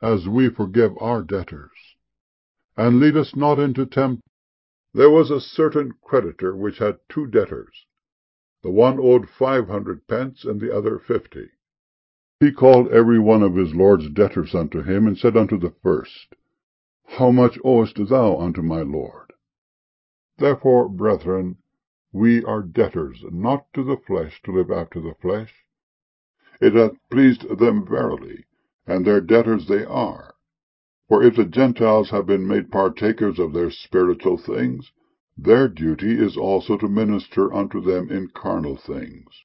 as we forgive our debtors. And lead us not into temptation. There was a certain creditor which had 2 debtors. The one owed 500 pence, and the other 50. He called every one of his lord's debtors unto him, and said unto the first, How much owest thou unto my lord? Therefore, brethren, we are debtors, not to the flesh, to live after the flesh. It hath pleased them verily, and their debtors they are. For if the Gentiles have been made partakers of their spiritual things, their duty is also to minister unto them in carnal things.